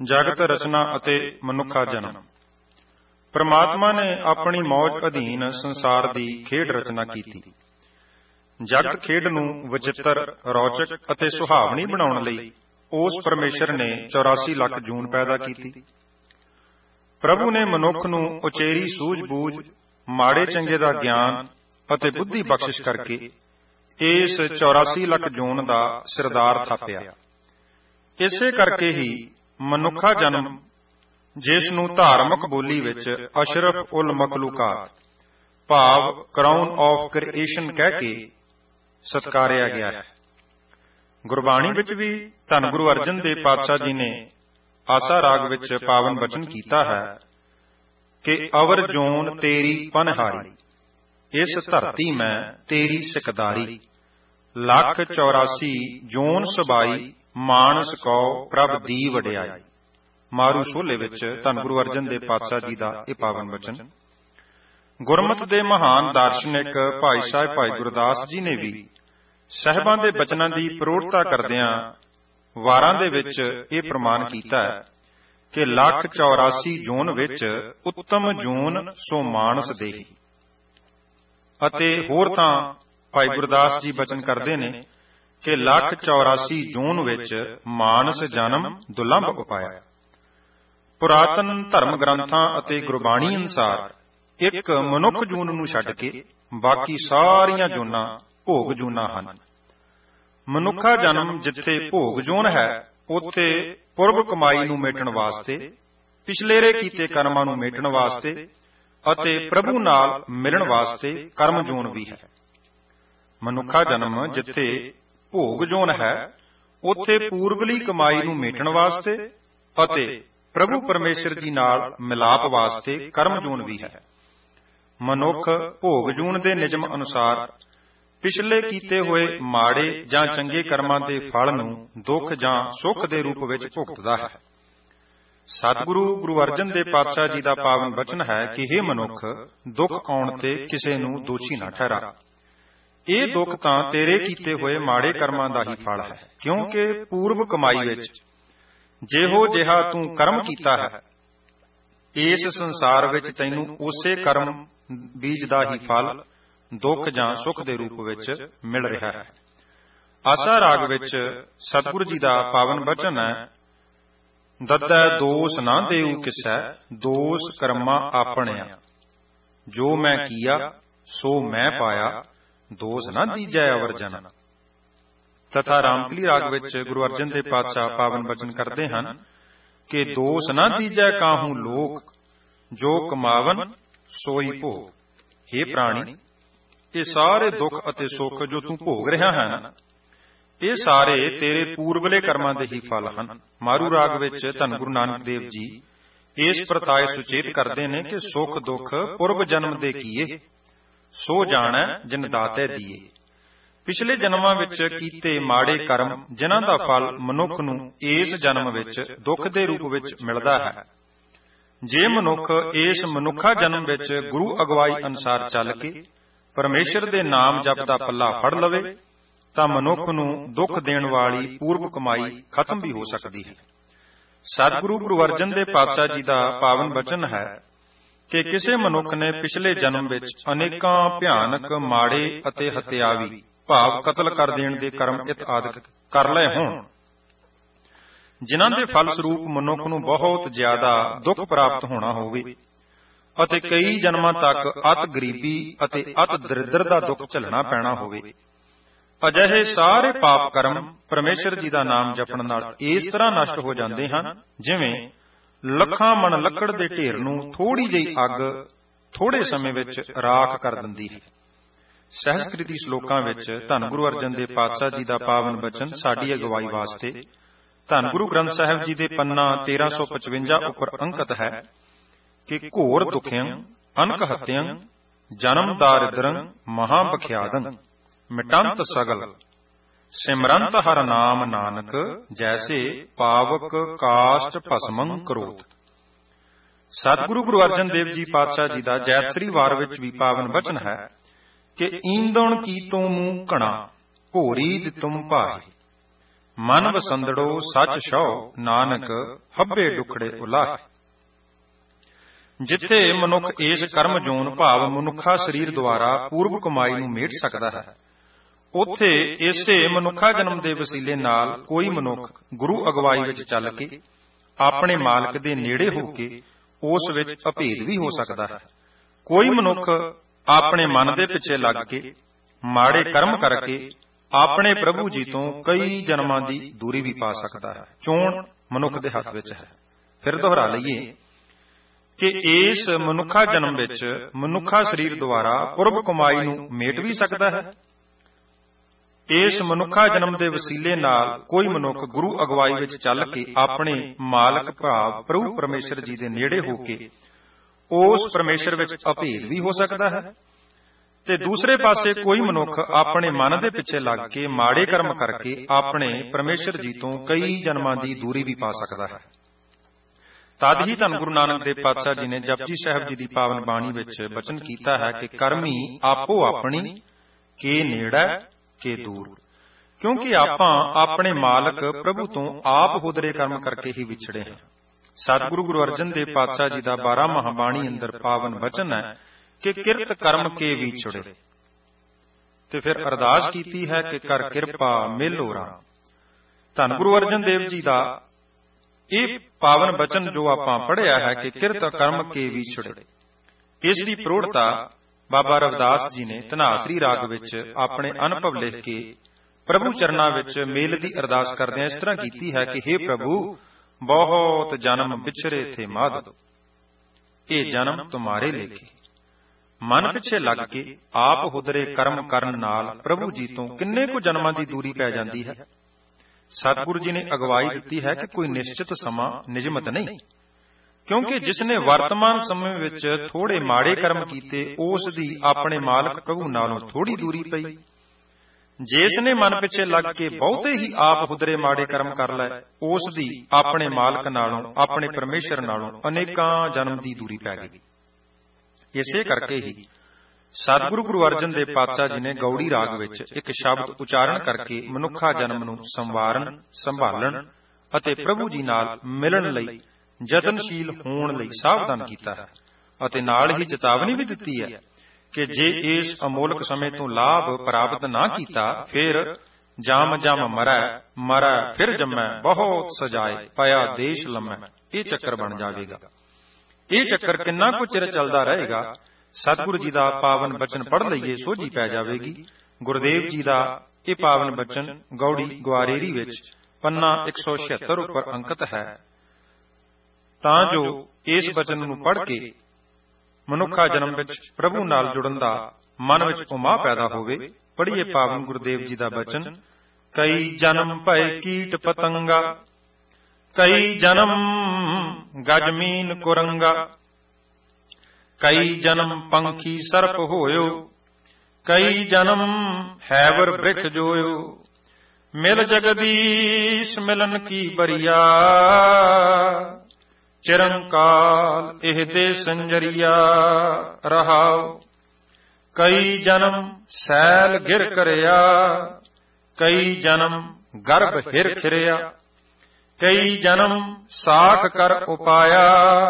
ਜਗਤ ਰਚਨਾ ਅਤੇ ਮਨੁੱਖਾ ਜਨਮ। ਪ੍ਰਮਾਤਮਾ ਨੇ ਆਪਣੀ ਮੌਜ ਅਧੀਨ ਸੰਸਾਰ ਦੀ ਖੇਡ ਰਚਨਾ ਕੀਤੀ। ਜਗਤ ਖੇਡ ਨੂੰ ਵਚਿੱਤਰ, ਰੌਚਕ ਅਤੇ ਸੁਹਾਵਣੀ ਬਣਾਉਣ ਲਈ ਉਸ ਪਰਮੇਸ਼ਰ ਨੇ 84 ਲੱਖ ਜੂਨ ਪੈਦਾ ਕੀਤੀ। ਪ੍ਰਭੂ ਨੇ ਮਨੁੱਖ ਨੂੰ ਉਚੇਰੀ ਸੂਝ-ਬੂਝ, ਮਾੜੇ ਚੰਗੇ ਦਾ ਗਿਆਨ ਅਤੇ ਬੁੱਧੀ ਬਖਸ਼ਿਸ਼ ਕਰਕੇ ਇਸ 84 ਲੱਖ ਜੂਨ ਦਾ ਸਿਰਦਾਰ ਥਾਪਿਆ। ਇਸੇ ਕਰਕੇ ਹੀ ਮਨੁੱਖਾ ਜਨਮ, ਜਿਸ ਨੂੰ ਧਾਰਮਿਕ ਬੋਲੀ ਵਿੱਚ ਅਸ਼ਰਫ ਉਲ ਮਖਲੂਕਾਤ ਭਾਵ ਕਰਾਊਨ ਆਫ ਕ੍ਰੀਏਸ਼ਨ ਕਹਿ ਕੇ ਸਤਕਾਰਿਆ ਗਿਆ ਹੈ। ਗੁਰਬਾਣੀ ਵਿੱਚ ਵੀ ਧੰਨ ਗੁਰੂ ਅਰਜਨ ਦੇਵ ਪਾਤਸ਼ਾਹ ਜੀ ਨੇ ਆਸਾ ਰਾਗ ਵਿੱਚ ਪਾਵਨ ਬਚਨ ਕੀਤਾ ਹੈ ਕਿ ਅਵਰ ਜੋਨ ਤੇਰੀ ਪਨਹਾਰੀ, ਇਸ ਧਰਤੀ ਮੈਂ ਤੇਰੀ ਸਿਕਦਾਰੀ, ਲੱਖ 84 ਜੋਨ ਸਬਾਈ, ਮਾਨਸ ਕੋ ਪ੍ਰਭ ਦੀ ਵਡਿਆਈ। ਮਾਰੂ ਸੋਲੇ ਵਿੱਚ ਧੰਨ ਗੁਰੂ ਅਰਜਨ ਦੇਵ ਪਾਤਸ਼ਾਹ ਜੀ ਦਾ ਇਹ ਪਾਵਨ ਬਚਨ। ਗੁਰਮਤਿ ਦੇ ਮਹਾਨ ਦਾਰਸ਼ਨਿਕ ਭਾਈ ਸਾਹਿਬ ਭਾਈ ਗੁਰਦਾਸ ਜੀ ਨੇ ਵੀ ਸਾਹਿਬਾਂ ਦੇ ਬਚਨਾਂ ਦੀ ਪ੍ਰੋੜਤਾ ਕਰਦਿਆਂ ਵਾਰਾਂ ਦੇ ਵਿੱਚ ਇਹ ਪ੍ਰਮਾਣ ਕੀਤਾ ਹੈ ਕਿ ਲੱਖ 84 ਜੂਨ ਵਿੱਚ ਉੱਤਮ ਜੂਨ ਸੋ ਮਾਨਸ ਦੇਹੀ। ਅਤੇ ਹੋਰ ਤਾਂ ਭਾਈ ਗੁਰਦਾਸ ਜੀ ਬਚਨ ਕਰਦੇ ਨੇ ਕਿ ਲੱਖ 84 ਜੂਨ ਵਿੱਚ ਮਾਨਸ ਜਨਮ ਦੁਲੰਭ ਉਪਾਇਆ। ਪੁਰਾਤਨ ਧਰਮ ਗ੍ਰੰਥਾਂ ਅਤੇ ਗੁਰਬਾਣੀ ਅਨੁਸਾਰ ਇੱਕ ਮਨੁੱਖ ਜੂਨ ਨੂੰ ਛੱਡ ਕੇ ਬਾਕੀ ਸਾਰੀਆਂ ਜੂਨਾਂ ਭੋਗ ਜੂਨਾਂ ਹਨ। ਮਨੁੱਖਾ ਜਨਮ ਜਿੱਥੇ ਭੋਗ ਜੂਨ ਹੈ, ਉੱਥੇ ਪੁਰਬ ਕਮਾਈ ਨੂੰ ਮੇਟਣ ਵਾਸਤੇ, ਪਿਛਲੇਰੇ ਕੀਤੇ ਕਰਮਾਂ ਨੂੰ ਮੇਟਣ ਵਾਸਤੇ ਅਤੇ ਪ੍ਰਭੂ ਨਾਲ ਮਿਲਣ ਵਾਸਤੇ ਕਰਮ ਜੂਨ ਵੀ ਹੈ। ਮਨੁੱਖਾ ਜਨਮ ਜਿੱਥੇ ਭੋਗ ਜੂਨ ਹੈ, ਉੱਥੇ ਪੂਰਬਲੀ ਕਮਾਈ ਨੂੰ ਮੇਟਣ ਵਾਸਤੇ ਅਤੇ ਪ੍ਰਭੂ ਪਰਮੇਸ਼ਰ ਜੀ ਨਾਲ ਮਿਲਾਪ ਵਾਸਤੇ ਕਰਮ ਜੂਨ ਵੀ ਹੈ। ਮਨੁੱਖ ਭੋਗ ਜੂਨ ਦੇ ਨਿਯਮ ਅਨੁਸਾਰ ਪਿਛਲੇ ਕੀਤੇ ਹੋਏ ਮਾੜੇ ਜਾਂ ਚੰਗੇ ਕਰਮਾਂ ਦੇ ਫਲ ਨੂੰ ਦੁੱਖ ਜਾਂ ਸੁੱਖ ਦੇ ਰੂਪ ਵਿੱਚ ਭੁਗਤਦਾ ਹੈ। ਸਤਿਗੁਰੂ ਗੁਰੂ ਅਰਜਨ ਦੇਵ ਪਾਤਸ਼ਾਹ ਜੀ ਦਾ ਪਾਵਨ ਬਚਨ ਹੈ ਕਿ ਹੇ ਮਨੁੱਖ, ਦੁੱਖ ਆਉਣ ਤੇ ਕਿਸੇ ਨੂੰ ਦੋਸ਼ੀ ਨਾ ਠਹਿਰਾ। ਇਹ ਦੁੱਖ ਤਾਂ ਤੇਰੇ ਕੀਤੇ ਹੋਏ ਮਾੜੇ ਕਰਮਾਂ ਦਾ ਹੀ ਫਲ ਹੈ, ਕਿਉਂਕਿ ਪੂਰਬ ਕਮਾਈ ਵਿੱਚ ਜਿਹੋ ਜਿਹਾ ਤੂੰ ਕਰਮ ਕੀਤਾ ਹੈ, ਇਸ ਸੰਸਾਰ ਵਿੱਚ ਤੈਨੂੰ ਉਸੇ ਕਰਮ ਬੀਜ ਦਾ ਹੀ ਫਲ ਦੁੱਖ ਜਾਂ ਸੁੱਖ ਦੇ ਰੂਪ ਵਿੱਚ ਮਿਲ ਰਿਹਾ ਹੈ। ਆਸਾ ਰਾਗ ਵਿੱਚ ਸਤਿਗੁਰੂ ਜੀ ਦਾ ਪਾਵਨ ਬਚਨ ਹੈ, ਦੱਦੈ ਦੋਸ ਨਾ ਦੇਉ ਕਿਸੈ, ਦੋਸ ਕਰਮਾ ਆਪਣਿਆ, ਜੋ ਮੈਂ ਕੀਆ ਸੋ ਮੈਂ ਪਾਇਆ, ਦੋਸ ਨਾ ਦੀਜੈ ਅਵਰ ਜਨ। ਤਥਾ ਰਾਮਕਲੀ ਰਾਗ ਵਿੱਚ ਗੁਰੂ ਅਰਜਨ ਦੇਵ ਪਾਤਸ਼ਾਹ ਪਾਵਨ ਬਚਨ ਕਰਦੇ ਹਨ ਕਿ ਦੋਸ ਨਾ ਦੀਜੈ ਕਾਹੂ ਲੋਕ, ਜੋ ਕਮਾਵਨ ਸੋਈ ਭੋਗ। ਹੇ ਪ੍ਰਾਣੀ, ਇਹ ਸਾਰੇ ਦੁੱਖ ਅਤੇ ਸੁੱਖ ਜੋ ਤੂੰ ਭੋਗ ਰਿਹਾ ਹੈ ਨਾ, ਇਹ ਸਾਰੇ ਤੇਰੇ ਪੂਰਬਲੇ ਕਰਮਾਂ ਦੇ ਹੀ ਫਲ ਹਨ। ਮਾਰੂ ਰਾਗ ਵਿੱਚ ਧੰਨ ਗੁਰੂ ਨਾਨਕ ਦੇਵ ਜੀ ਇਸ ਪ੍ਰਤਾਏ ਸੁਚੇਤ ਕਰਦੇ ਨੇ ਕਿ ਸੁੱਖ ਦੁੱਖ ਪੁਰਬ ਜਨਮ ਦੇ ਕੀਏ, ਸੋ ਜਾਣੈ ਜਿਨ ਦਾਤੇ ਦੀਏ। ਪਿਛਲੇ ਜਨਮਾਂ ਵਿੱਚ ਕੀਤੇ ਮਾੜੇ ਕਰਮ, ਜਿਨ੍ਹਾਂ ਦਾ ਫਲ ਮਨੁੱਖ ਨੂੰ ਇਸ ਜਨਮ ਵਿੱਚ ਦੁੱਖ ਦੇ ਰੂਪ ਵਿੱਚ ਮਿਲਦਾ ਹੈ। ਜੇ ਮਨੁੱਖ ਇਸ ਮਨੁੱਖਾ ਜਨਮ ਵਿੱਚ ਗੁਰੂ ਅਗਵਾਈ ਅਨੁਸਾਰ ਚੱਲ ਕੇ ਪਰਮੇਸ਼ਰ ਦੇ ਨਾਮ ਜਪ ਦਾ ਪੱਲਾ ਫੜ ਲਵੇ, ਤਾਂ ਮਨੁੱਖ ਨੂੰ ਦੁੱਖ ਦੇਣ ਵਾਲੀ ਪੂਰਬ ਕਮਾਈ ਖਤਮ ਵੀ ਹੋ ਸਕਦੀ ਹੈ। ਸਤਿਗੁਰੂ ਗੁਰੂ ਅਰਜਨ ਦੇਵ ਪਾਤਸ਼ਾਹ ਜੀ ਦਾ ਪਾਵਨ ਬਚਨ ਹੈ ਕਿ ਕਿਸੇ ਮਨੁੱਖ ਨੇ ਪਿਛਲੇ ਜਨਮ ਵਿੱਚ ਅਨੇਕਾਂ ਭਿਆਨਕ ਮਾੜੇ ਅਤੇ ਹਤਿਆਵੀ ਭਾਵ ਕਤਲ ਕਰ ਦੇਣ ਦੇ ਕਰਮ ਇਤਆਦਿਕ ਕਰ ਲਏ ਹੋਣ, ਜਿਨ੍ਹਾਂ ਦੇ ਫਲ ਸਰੂਪ ਮਨੁੱਖ ਨੂੰ ਬਹੁਤ ਜ਼ਿਆਦਾ ਦੁੱਖ ਪ੍ਰਾਪਤ ਹੋਣਾ ਹੋਵੇ ਅਤੇ ਕਈ ਜਨਮਾਂ ਤੱਕ ਅਤ ਗਰੀਬੀ ਅਤੇ ਅਤ ਦਰਿਦਰ ਦਾ ਦੁੱਖ ਝੱਲਣਾ ਪੈਣਾ ਹੋਵੇ, ਅਜਿਹੇ ਸਾਰੇ ਪਾਪ ਕਰਮ ਪਰਮੇਸ਼ਰ ਜੀ ਦਾ ਨਾਮ ਜਪਣ ਨਾਲ ਇਸ ਤਰ੍ਹਾਂ ਨਸ਼ਟ ਹੋ ਜਾਂਦੇ ਹਨ, ਜਿਵੇਂ ਲੱਖਾਂ ਮਣ ਲੱਕੜ ਦੇ ਢੇਰ ਨੂੰ ਥੋੜੀ ਜਿਹੀ ਅੱਗ ਥੋੜੇ ਸਮੇਂ ਵਿੱਚ ਰਾਖ ਕਰ ਦਿੰਦੀ ਹੈ। ਸਹਿਜਕ੍ਰਿਤੀ ਸ਼ਲੋਕਾਂ ਵਿੱਚ ਧੰਨ ਗੁਰੂ ਅਰਜਨ ਦੇਵ ਪਾਤਸ਼ਾਹ ਜੀ ਦਾ ਪਾਵਨ ਬਚਨ ਸਾਡੀ ਅਗਵਾਈ ਵਾਸਤੇ ਧੰਨ ਗੁਰੂ ਗ੍ਰੰਥ ਸਾਹਿਬ ਜੀ ਦੇ ਪੰਨਾ 1355 ਉੱਪਰ ਅੰਕਿਤ ਹੈ ਕਿ ਘੋਰ ਦੁਖਿਅੰ ਅਨਕ ਹਤਿਅੰ ਜਨਮ ਦਾਰਿਦਰੰ ਮਹਾ ਬਖਿਆਦੰ ਮਿਟੰਤ ਸਗਲ ਸਿਮਰੰਤ ਹਰ ਨਾਮ ਨਾਨਕ ਜੈਸੇ ਪਾਵਕ ਕਾਸ਼ਟ ਭਸਮੰ ਕਰੋਤ। ਸਤਿਗੁਰੂ ਗੁਰੂ ਅਰਜਨ ਦੇਵ ਜੀ ਪਾਤਸ਼ਾਹ ਜੀ ਦਾ ਜੈਤ ਸ੍ਰੀ ਵਾਰ ਵਿੱਚ ਵੀ ਪਾਵਨ ਬਚਨ ਹੈ ਕਿ ਈਂਦਣ ਕੀਤੋਂ ਮੂੰਹ ਘਣਾ ਭੋਰੀ ਦਿਤੁਮ ਭਾਏ, ਮਨ ਵਸੰਦੜੋ ਸੱਚ ਸਹੁ, ਨਾਨਕ ਹੱਬੇ ਡੁਖੜੇ ਉਲਾਹੇ। ਜਿੱਥੇ ਮਨੁੱਖ ਇਸ ਕਰਮ ਜੋਨ ਭਾਵ ਮਨੁੱਖਾ ਸਰੀਰ ਦੁਆਰਾ ਪੂਰਬ ਕਮਾਈ ਨੂੰ ਮੇਟ ਸਕਦਾ ਹੈ, ਉੱਥੇ ਇਸੇ ਮਨੁੱਖਾ ਜਨਮ ਦੇ ਵਸੀਲੇ ਨਾਲ ਕੋਈ ਮਨੁੱਖ ਗੁਰੂ ਅਗਵਾਈ ਵਿੱਚ ਚੱਲ ਕੇ ਆਪਣੇ ਮਾਲਕ ਦੇ ਨੇੜੇ ਹੋ ਕੇ ਉਸ ਵਿੱਚ ਅਭੇਦ ਵੀ ਹੋ ਸਕਦਾ ਹੈ। ਕੋਈ ਮਨੁੱਖ ਆਪਣੇ ਮਨ ਦੇ ਪਿੱਛੇ ਲੱਗ ਕੇ ਮਾੜੇ ਕਰਮ ਕਰਕੇ ਆਪਣੇ ਪ੍ਰਭੂ ਜੀ ਤੋਂ ਕਈ ਜਨਮਾਂ ਦੀ ਦੂਰੀ ਵੀ ਪਾ ਸਕਦਾ ਹੈ। ਚੋਣ ਮਨੁੱਖ ਦੇ ਹੱਥ ਵਿੱਚ ਹੈ। ਫਿਰ ਦੁਹਰਾ ਲਈਏ ਕਿ ਇਸ ਮਨੁੱਖਾ ਜਨਮ ਵਿੱਚ ਮਨੁੱਖਾ ਸਰੀਰ ਦੁਆਰਾ ਪੁਰਬ ਕਮਾਈ ਨੂੰ ਮੇਟ ਵੀ ਸਕਦਾ ਹੈ। ਇਸ ਮਨੁੱਖਾ ਜਨਮ ਦੇ ਵਸੀਲੇ ਨਾਲ ਕੋਈ ਮਨੁੱਖ ਗੁਰੂ ਅਗਵਾਈ ਵਿੱਚ ਚੱਲ ਕੇ ਆਪਣੇ ਮਾਲਕ ਭਾਵ ਪ੍ਰਭੂ ਪਰਮੇਸ਼ਰ ਜੀ ਦੇ ਨੇੜੇ ਹੋ ਕੇ ਉਸ ਪਰਮੇਸ਼ਰ ਵਿੱਚ ਅਭੇਦ ਵੀ ਹੋ ਸਕਦਾ ਹੈ, ਤੇ ਦੂਸਰੇ ਪਾਸੇ ਕੋਈ ਮਨੁੱਖ ਆਪਣੇ ਮਨ ਦੇ ਪਿੱਛੇ ਲੱਗ ਕੇ ਮਾੜੇ ਕਰਮ ਕਰਕੇ ਆਪਣੇ ਪਰਮੇਸ਼ਰ ਜੀ ਤੋਂ ਕਈ ਜਨਮਾਂ ਦੀ ਦੂਰੀ ਵੀ ਪਾ ਸਕਦਾ ਹੈ। ਤਦ ਹੀ ਧੰਨ ਗੁਰੂ ਨਾਨਕ ਦੇਵ ਪਾਤਸ਼ਾਹ ਜੀ ਨੇ ਜਪਜੀ ਸਾਹਿਬ ਜੀ ਦੀ ਪਾਵਨ ਬਾਣੀ ਵਿੱਚ ਬਚਨ ਕੀਤਾ ਹੈ ਕਿ ਕਰਮੀ ਆਪੋ ਆਪਣੀ ਕੇ ਨੇੜਾ ਕੇ ਦੂਰ, ਕਿਉਂਕਿ ਆਪਾਂ ਆਪਣੇ ਮਾਲਕ ਪ੍ਰਭੂ ਤੋਂ ਆਪ ਹੁਦਰੇ ਕਰਮ ਕਰਕੇ ਹੀ ਵਿਛੜੇ ਹਾਂ। ਸਤਿਗੁਰੂ ਗੁਰੂ ਅਰਜਨ ਦੇਵ ਪਾਤਸ਼ਾਹ ਜੀ ਦਾ 12 ਮਹਾਬਾਣੀ ਅੰਦਰ ਪਾਵਨ ਬਚਨ ਹੈ ਕਿ ਕਿਰਤ ਕਰਮ ਕੇ ਵਿਛੜੇ, ਤੇ ਫਿਰ ਅਰਦਾਸ ਕੀਤੀ ਹੈ ਕਿ ਕਰ ਕਿਰਪਾ ਮਿਲੋ ਰਾਮ। ਧੰਨ ਗੁਰੂ ਅਰਜਨ ਦੇਵ ਜੀ ਦਾ ਇਹ ਪਾਵਨ ਬਚਨ ਜੋ ਆਪਾਂ ਪੜ੍ਹਿਆ ਹੈ ਕਿ ਕਿਰਤ ਕਰਮ ਕੇ ਵਿਛੜੇ, ਇਸ ਦੀ ਪ੍ਰੋੜਤਾ ਬਾਬਾ ਰਵਿਦਾਸ ਜੀ ਨੇ ਧਨਾਸਰੀ ਰਾਗ ਵਿੱਚ ਆਪਣੇ ਅਨੁਭਵ ਲਿਖ ਕੇ ਪ੍ਰਭੂ ਚਰਨਾਂ ਵਿੱਚ ਮੇਲ ਦੀ ਅਰਦਾਸ ਕਰਦਿਆਂ ਇਸ ਤਰ੍ਹਾਂ ਕੀਤੀ ਹੈ ਕਿ ਹੇ ਪ੍ਰਭੂ, ਬਹੁਤ ਜਨਮ ਵਿਛਰੇ ਥੇ ਮਾਧ, ਇਹ ਜਨਮ ਤੁਮਾਰੇ ਲੇਖੇ। ਮਨ ਪਿੱਛੇ ਲੱਗ ਕੇ ਆਪ ਹੁਦਰੇ ਕਰਮ ਕਰਨ ਨਾਲ ਪ੍ਰਭੂ ਜੀ ਤੋਂ ਕਿੰਨੇ ਕੁ ਜਨਮਾਂ ਦੀ ਦੂਰੀ ਪੈ ਜਾਂਦੀ ਹੈ। ਸਤਿਗੁਰੂ ਜੀ ਨੇ ਅਗਵਾਈ ਦਿੱਤੀ ਹੈ ਕਿ ਕੋਈ ਨਿਸ਼ਚਿਤ ਸਮਾਂ ਨਿਯਮਤ ਨਹੀਂ, ਕਿਉਂਕਿ ਜਿਸ ਨੇ ਵਰਤਮਾਨ ਸਮੇਂ ਵਿੱਚ ਥੋੜੇ ਮਾੜੇ ਕਰਮ ਕੀਤੇ ਉਸ ਦੀ ਆਪਣੇ ਮਾਲਕ ਪ੍ਰਭੂ ਨਾਲੋਂ ਥੋੜੀ ਦੂਰੀ ਪਈ। ਜਿਸ ਨੇ ਮਨ ਪਿੱਛੇ ਲੱਗ ਕੇ ਬਹੁਤੇ ਹੀ ਆਪ ਹੁਦਰੇ ਮਾੜੇ ਕਰਮ ਕਰ ਲਏ ਉਸ ਦੀ ਆਪਣੇ ਮਾਲਕ ਨਾਲੋਂ ਆਪਣੇ ਪਰਮੇਸ਼ਰ ਨਾਲੋਂ ਅਨੇਕਾਂ ਜਨਮ ਦੀ ਦੂਰੀ ਪੈ ਗਈ। ਇਸੇ ਕਰਕੇ ਹੀ ਸਤਿਗੁਰੂ ਗੁਰੂ ਅਰਜਨ ਦੇਵ ਪਾਤਸ਼ਾਹ ਜੀ ਨੇ ਗੌੜੀ ਰਾਗ ਵਿੱਚ ਇੱਕ ਸ਼ਬਦ ਉਚਾਰਨ ਕਰਕੇ ਮਨੁੱਖਾ ਜਨਮ ਨੂੰ ਸੰਵਾਰਨ, ਸੰਭਾਲਣ ਅਤੇ ਪ੍ਰਭੂ ਜੀ ਨਾਲ ਮਿਲਣ ਲਈ ਯਤਨਸ਼ੀਲ ਹੋਣ ਲਈ ਸਾਵਧਾਨ ਕੀਤਾ ਹੈ, ਅਤੇ ਨਾਲ ਹੀ ਚੇਤਾਵਨੀ ਵੀ ਦਿੱਤੀ ਹੈ ਕਿ ਜੇ ਇਸ ਅਮੋਲਕ ਸਮੇਂ ਤੋਂ ਲਾਭ ਪ੍ਰਾਪਤ ਨਾ ਕੀਤਾ ਫਿਰ ਜਾਮ ਜਾਮ ਮਰੈ ਫਿਰ ਜੰਮੈ ਬਹੁਤ ਸਜਾਏ ਪਿਆ ਦੇਸ਼ ਲੰਮੈ, ਇਹ ਚੱਕਰ ਬਣ ਜਾਵੇਗਾ। ਇਹ ਚੱਕਰ ਕਿੰਨਾ ਕੁ ਚਿਰ ਚੱਲਦਾ ਰਹੇਗਾ, ਸਤਿਗੁਰੂ ਜੀ ਦਾ ਪਾਵਨ ਬਚਨ ਪੜ੍ਹ ਲਈਏ ਸੋਝੀ ਪੈ ਜਾਵੇਗੀ। ਗੁਰਦੇਵ ਜੀ ਦਾ ਇਹ ਪਾਵਨ ਬਚਨ ਗੌੜੀ ਗੁਆਰੇਰੀ ਵਿੱਚ ਪੰਨਾ 176 ਉੱਪਰ ਅੰਕਿਤ ਹੈ। ਤਾਂ ਜੋ ਇਸ ਬਚਨ ਨੂੰ ਪੜ੍ਹ ਕੇ ਮਨੁੱਖਾ ਜਨਮ ਵਿੱਚ ਪ੍ਰਭੂ ਨਾਲ ਜੁੜਨ ਦਾ ਮਨ ਵਿੱਚ ਉਮਾ ਪੈਦਾ ਹੋਵੇ। ਪੜ੍ਹੀਏ ਪਾਵਨ ਗੁਰਦੇਵ ਜੀ ਦਾ ਬਚਨ। ਕਈ ਜਨਮ ਭਏ ਕੀਟ ਪਤੰਗਾ, ਕਈ ਜਨਮ ਗਜਮੀਨ ਕੁਰੰਗਾ, ਕਈ ਜਨਮ ਪੰਖੀ ਸਰਪ ਹੋਇਓ, ਕਈ ਜਨਮ ਹੈਵਰ ਬ੍ਰਿਖ ਜੋਇਓ, ਮਿਲ ਜਗਦੀਸ਼ ਮਿਲਨ ਕੀ ਬਰੀਆ, ਚਿਰੰਕਾਲ ਇਹ ਦੇ ਸੰਜਰੀਆ ਰਹਾਉ। ਕਈ ਜਨਮ ਸੈਲ ਗਿਰ ਕਰਿਆ, ਕਈ ਜਨਮ ਗਰਭ ਹਿਰ ਖਿਰਿਆ, ਕਈ ਜਨਮ ਸਾਖ ਕਰ ਉਪਾਇਆ,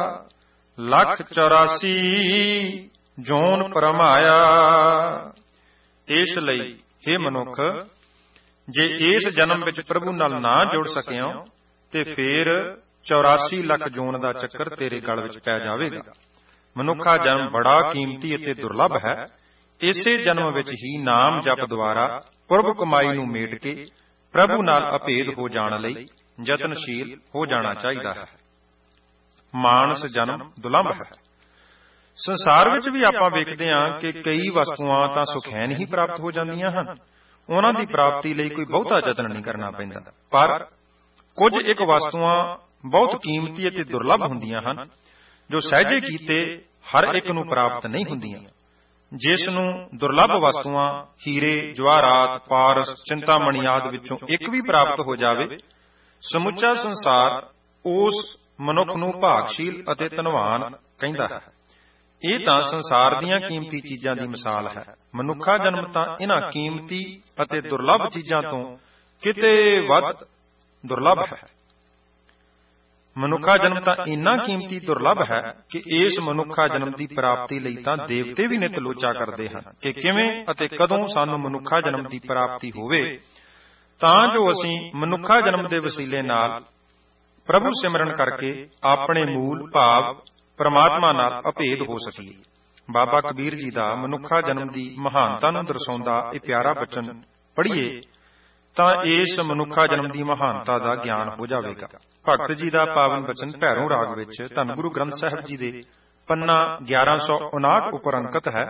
184 ਜੋਨ ਪਰਮਾਇਆ। ਇਸ ਲਈ हे ਮਨੁੱਖ, ਜੇ ਇਸ ਜਨਮ ਵਿੱਚ ਪ੍ਰਭੂ ਨਾਲ ਨਾ ਜੁੜ ਸਕਿਓ ਤੇ ਫੇਰ 84 ਲੱਖ ਜੋਨ ਦਾ ਚੱਕਰ ਤੇਰੇ ਗਲ ਵਿੱਚ ਪੈ ਜਾਵੇਗਾ। ਮਨੁੱਖਾ ਜਨਮ ਬੜਾ ਕੀਮਤੀ ਅਤੇ ਦੁਰਲੱਭ ਹੈ। ਇਸੇ ਜਨਮ ਵਿੱਚ ਹੀ ਨਾਮ ਜਪ ਦੁਆਰਾ ਪੁਰਬ ਕਮਾਈ ਨੂੰ ਮੇਟ ਕੇ ਪ੍ਰਭੂ ਨਾਲ ਅਭੇਦ ਹੋ ਜਾਣ ਲਈ ਯਤਨਸ਼ੀਲ ਹੋ ਜਾਣਾ ਚਾਹੀਦਾ ਹੈ। ਮਾਨਸ ਜਨਮ ਦੁਰਲੱਭ ਹੈ। ਸੰਸਾਰ ਵਿੱਚ ਵੀ ਆਪਾਂ ਵੇਖਦੇ ਹਾਂ ਕਿ ਕਈ ਵਸਤੂਆਂ ਤਾਂ ਸੁਖੈਨ ਹੀ ਪ੍ਰਾਪਤ ਹੋ ਜਾਂਦੀਆਂ ਹਨ, ਉਹਨਾਂ ਦੀ ਪ੍ਰਾਪਤੀ ਲਈ ਕੋਈ ਬਹੁਤਾ ਯਤਨ ਨਹੀਂ ਕਰਨਾ ਪੈਂਦਾ, ਪਰ ਕੁਝ ਇੱਕ ਵਸਤੂਆਂ ਬਹੁਤ ਕੀਮਤੀ ਅਤੇ ਦੁਰਲੱਭ ਹੁੰਦੀਆਂ ਹਨ ਜੋ ਸਹਿਜੇ ਕੀਤੇ ਹਰ ਇੱਕ ਨੂੰ ਪ੍ਰਾਪਤ ਨਹੀਂ ਹੁੰਦੀਆਂ। ਜਿਸ ਨੂੰ ਦੁਰਲੱਭ ਵਸਤੂਆਂ ਹੀਰੇ, ਜਵਾਹਰਾਤ, ਪਾਰਸ, ਚਿੰਤਾਮਣੀ ਆਦਿ ਵਿੱਚੋਂ ਇੱਕ ਵੀ ਪ੍ਰਾਪਤ ਹੋ ਜਾਵੇ, ਸਮੁੱਚਾ ਸੰਸਾਰ ਉਸ ਮਨੁੱਖ ਨੂੰ ਭਾਗਸ਼ੀਲ ਅਤੇ ਧਨਵਾਨ ਕਹਿੰਦਾ ਹੈ। ਇਹ ਤਾਂ ਸੰਸਾਰ ਦੀਆਂ ਕੀਮਤੀ ਚੀਜ਼ਾਂ ਦੀ ਮਿਸਾਲ ਹੈ। ਮਨੁੱਖਾ ਜਨਮ ਤਾਂ ਇਹਨਾਂ ਕੀਮਤੀ ਅਤੇ ਦੁਰਲੱਭ ਚੀਜ਼ਾਂ ਤੋਂ ਕਿਤੇ ਵੱਧ ਦੁਰਲੱਭ ਹੈ। ਮਨੁੱਖਾ ਜਨਮ ਤਾਂ ਇੰਨਾ ਕੀਮਤੀ ਦੁਰਲੱਭ ਹੈ ਕਿ ਇਸ ਮਨੁੱਖਾ ਜਨਮ ਦੀ ਪ੍ਰਾਪਤੀ ਲਈ ਤਾਂ ਦੇਵਤੇ ਵੀ ਨਿਤ ਲੋਚਾ ਕਰਦੇ ਹਨ ਕਿ ਕਿਵੇਂ ਅਤੇ ਕਦੋਂ ਸਾਨੂੰ ਮਨੁੱਖਾ ਜਨਮ ਦੀ ਪ੍ਰਾਪਤੀ ਹੋਵੇ, ਤਾਂ ਜੋ ਅਸੀਂ ਮਨੁੱਖਾ ਜਨਮ ਦੇ ਵਸੀਲੇ ਨਾਲ ਪ੍ਰਭੂ ਸਿਮਰਨ ਕਰਕੇ ਆਪਣੇ ਮੂਲ ਭਾਵ ਪਰਮਾਤਮਾ ਨਾਲ ਅਭੇਦ ਹੋ ਸਕੀਏ। ਬਾਬਾ ਕਬੀਰ ਜੀ ਦਾ ਮਨੁੱਖਾ ਜਨਮ ਦੀ ਮਹਾਨਤਾ ਨੂੰ ਦਰਸਾਉਂਦਾ ਇਹ ਪਿਆਰਾ ਬਚਨ ਪੜ੍ਹੀਏ ਤਾਂ ਇਸ ਮਨੁੱਖਾ ਜਨਮ ਦੀ ਮਹਾਨਤਾ ਦਾ ਗਿਆਨ ਹੋ ਜਾਵੇਗਾ। ਭਗਤ ਜੀ ਦਾ ਪਾਵਨ ਬਚਨ ਭੈਰੋਂ ਰਾਗ ਵਿੱਚ ਧੰਨ ਗੁਰੂ ਗ੍ਰੰਥ ਸਾਹਿਬ ਜੀ ਦੇ ਪੰਨਾ 1159 ਉੱਪਰ ਅੰਕਿਤ ਹੈ।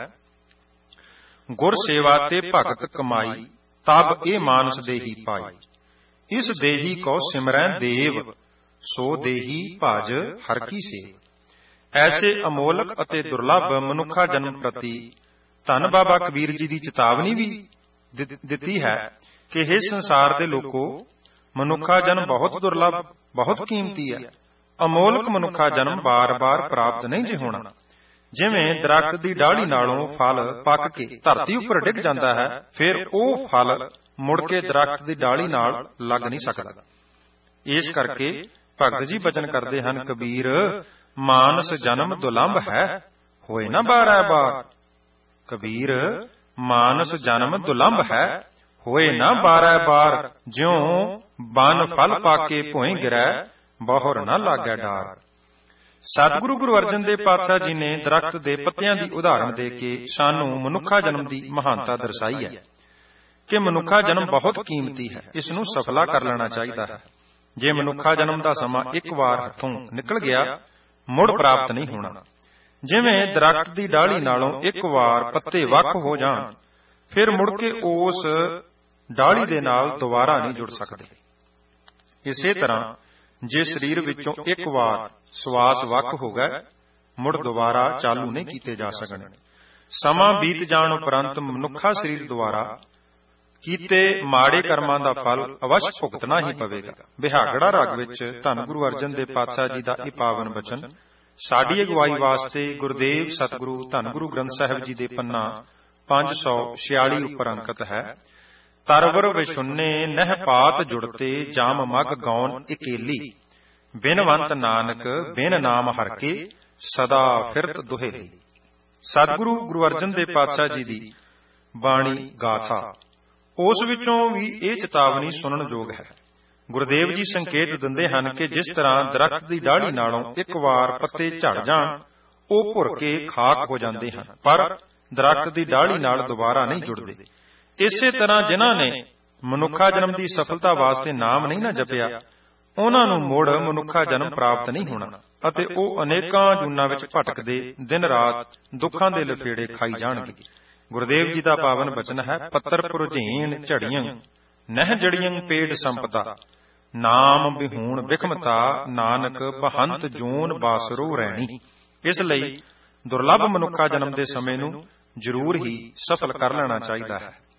ਗੁਰ ਸੇਵਾ ਤੇ ਭਗਤ ਕਮਾਈ, ਤਬ ਇਹ ਮਾਨਸ ਦੇਹੀ ਪਾਈ। ਇਸ ਦੇਹੀ ਕੋ ਸਿਮਰੈ ਦੇਵ, ਸੋ ਦੇਹੀ ਭਜ ਹਰ ਕੀ ਸੇਵ। ਐਸੇ ਅਮੋਲਕ ਅਤੇ ਦੁਰਲੱਭ ਮਨੁੱਖਾ ਜਨਮ ਪ੍ਰਤੀ ਧੰਨ ਬਾਬਾ ਕਬੀਰ ਜੀ ਦੀ ਚੇਤਾਵਨੀ ਵੀ ਦਿੱਤੀ ਹੈ ਕਿ ਇਹ ਸੰਸਾਰ ਦੇ ਲੋਕੋ, ਮਨੁੱਖਾ ਜਨਮ ਬਹੁਤ ਦੁਰਲੱਭ, ਬਹੁਤ ਕੀਮਤੀ ਹੈ। ਅਮੋਲਕ ਮਨੁੱਖਾ ਜਨਮ ਬਾਰ-ਬਾਰ ਪ੍ਰਾਪਤ ਨਹੀਂ ਜੇ ਹੋਣਾ। ਜਿਵੇਂ ਦਰਖਤ ਦੀ ਡਾਲੀ ਨਾਲੋਂ ਫਲ ਪੱਕ ਕੇ ਧਰਤੀ ਉੱਪਰ ਡਿੱਗ ਜਾਂਦਾ ਹੈ, ਫਿਰ ਉਹ ਫਲ ਮੁੜ ਕੇ ਦਰਖਤ ਦੀ ਡਾਲੀ ਨਾਲ ਲੱਗ ਨਹੀਂ ਸਕਦਾ। ਇਸ ਕਰਕੇ ਭਗਤ ਜੀ ਬਚਨ ਕਰਦੇ ਹਨ, ਕਬੀਰ ਮਾਨਸ ਜਨਮ ਦੁਲੰਭ ਹੈ, ਹੋਏ ਨਾ ਬਾਰ-ਬਾਰ। ਕਬੀਰ ਮਾਨਸ ਜਨਮ ਦੁਲੰਭ ਹੈ, ਹੋਏ ਨਾ ਬਾਰ-ਬਾਰ। ਜਿਉ ਬਨ ਫਲ ਪਾਕੇ ਭੋਏ ਗਿਰੈ, ਬਹੁਰ ਨਾ ਲਾਗੈ ਡਾਰ। ਸਤਿਗੁਰੂ ਗੁਰੂ ਅਰਜਨ ਦੇਵ ਪਾਤਸ਼ਾਹ ਜੀ ਨੇ ਦਰਖਤ ਦੇ ਪੱਤਿਆਂ ਦੀ ਉਦਾਹਰਣ ਦੇ ਕੇ ਸਾਨੂੰ ਮਨੁੱਖਾ ਜਨਮ ਦੀ ਮਹਾਨਤਾ ਦਰਸਾਈ ਹੈ ਕਿ ਮਨੁੱਖਾ ਜਨਮ ਬਹੁਤ ਕੀਮਤੀ ਹੈ, ਇਸ ਨੂੰ ਸਫਲਾ ਕਰ ਲੈਣਾ ਚਾਹੀਦਾ ਹੈ। ਜੇ ਮਨੁੱਖਾ ਜਨਮ ਦਾ ਸਮਾਂ ਇੱਕ ਵਾਰ ਹੱਥੋਂ ਨਿਕਲ ਗਿਆ, ਮੁੜ ਪ੍ਰਾਪਤ ਨਹੀਂ ਹੋਣਾ। ਜਿਵੇਂ ਦਰਖਤ ਦੀ ਡਾਲੀ ਨਾਲੋਂ ਇੱਕ ਵਾਰ ਪੱਤੇ ਵੱਖ ਹੋ ਜਾਣ, ਫਿਰ ਮੁੜ ਕੇ ਉਸ ਡਾਲੀ ਦੇ ਨਾਲ ਦੁਬਾਰਾ ਨਹੀਂ ਜੁੜ ਸਕਦੇ। ਇਸੇ ਤਰ੍ਹਾਂ ਜੇ ਸਰੀਰ ਵਿੱਚੋਂ ਇੱਕ ਵਾਰ ਸਵਾਸ ਵੱਖ ਹੋ ਗਏ, ਮੁੜ ਦੁਬਾਰਾ ਚਾਲੂ ਨਹੀਂ ਕੀਤੇ ਜਾ ਸਕਣੇ। ਸਮਾਂ ਬੀਤ ਜਾਣ ਉਪਰੰਤ ਮਨੁੱਖਾ ਸਰੀਰ ਦੁਆਰਾ ਕੀਤੇ ਮਾੜੇ ਕਰਮਾਂ ਦਾ ਫਲ ਅਵਸ਼ ਭੁਗਤਣਾ ਹੀ ਪਵੇਗਾ। ਬਿਹਾਗੜਾ ਰਾਗ ਵਿੱਚ ਧੰਨ ਗੁਰੂ ਅਰਜਨ ਦੇਵ ਪਾਤਸ਼ਾਹ ਜੀ ਦਾ ਇਹ ਪਾਵਨ ਬਚਨ ਸਾਡੀ ਅਗਵਾਈ ਵਾਸਤੇ ਗੁਰਦੇਵ ਸਤਿਗੁਰੂ ਧੰਨ ਗੁਰੂ ਗ੍ਰੰਥ ਸਾਹਿਬ ਜੀ ਦੇ ਪੰਨਾ 546 ਉੱਪਰ ਅੰਕਿਤ ਹੈ। ਤਰਵਰ ਵਿਸ਼ੁੰਨੇ ਨਹਿ ਪਾਤ ਜੁੜਤੇ, ਜਾਮ ਮਗ ਗੌਨ ਇਕੇਲੀ। ਬਿਨਵੰਤ ਨਾਨਕ ਬਿਨ ਨਾਮ ਹਰ ਕੇ, ਸਦਾ ਫਿਰਤ ਦੁਹੇਲੀ। ਸਤਿਗੁਰੂ ਗੁਰੂ ਅਰਜਨ ਦੇਵ ਪਾਤਸ਼ਾਹ ਜੀ ਦੀ ਬਾਣੀ ਗਾਥਾ, ਉਸ ਵਿੱਚੋਂ ਵੀ ਇਹ ਚੇਤਾਵਨੀ ਸੁਣਨ ਯੋਗ ਹੈ। ਗੁਰਦੇਵ ਜੀ ਸੰਕੇਤ ਦਿੰਦੇ ਹਨ ਕਿ ਜਿਸ ਤਰ੍ਹਾਂ ਦਰਖਤ ਦੀ ਡਾੜੀ ਨਾਲੋਂ ਇੱਕ ਵਾਰ ਪੱਤੇ ਝੜ ਜਾਣ, ਉਹ ਭੁਰ ਕੇ ਖਾਕ ਹੋ ਜਾਂਦੇ ਹਨ, ਪਰ ਦਰਖਤ ਦੀ ਡਾੜੀ ਨਾਲ ਦੁਬਾਰਾ ਨਹੀਂ ਜੁੜਦੇ। ਇਸੇ ਤਰ੍ਹਾਂ ਜਿਨ੍ਹਾਂ ਨੇ ਮਨੁੱਖਾ ਜਨਮ ਦੀ ਸਫਲਤਾ ਵਾਸਤੇ ਨਾਮ ਨਹੀਂ ਨਾ ਜਪਿਆ, ਉਹਨਾਂ ਨੂੰ ਮੁੜ ਮਨੁੱਖਾ ਜਨਮ ਪ੍ਰਾਪਤ ਨਹੀਂ ਹੋਣਾ ਅਤੇ ਉਹ ਅਨੇਕਾਂ ਜੂਨਾਂ ਵਿੱਚ ਭਟਕਦੇ ਦਿਨ ਰਾਤ ਦੁੱਖਾਂ ਦੇ ਲਫੇੜੇ ਖਾਈ ਜਾਣਗੇ। ਗੁਰਦੇਵ ਜੀ ਦਾ ਪਾਵਨ ਬਚਨ ਹੈ, ਪੱਤਰ ਪੁਰਝੇਨ ਝੜੀਆਂ ਨਹਿ ਜੜੀਆਂ ਪੇੜ ਸੰਪਦਾ। ਨਾਮ ਬਿਹੂਣ ਬਿਖਮਤਾ, ਨਾਨਕ ਬਹੰਤ ਜੂਨ ਬਾਸਰੋ ਰਹਿਣੀ। ਇਸ ਲਈ ਦੁਰਲੱਭ ਮਨੁੱਖਾ ਜਨਮ ਦੇ ਸਮੇਂ ਨੂੰ ਜ਼ਰੂਰ ਹੀ ਸਫਲ ਕਰ ਲੈਣਾ ਚਾਹੀਦਾ ਹੈ।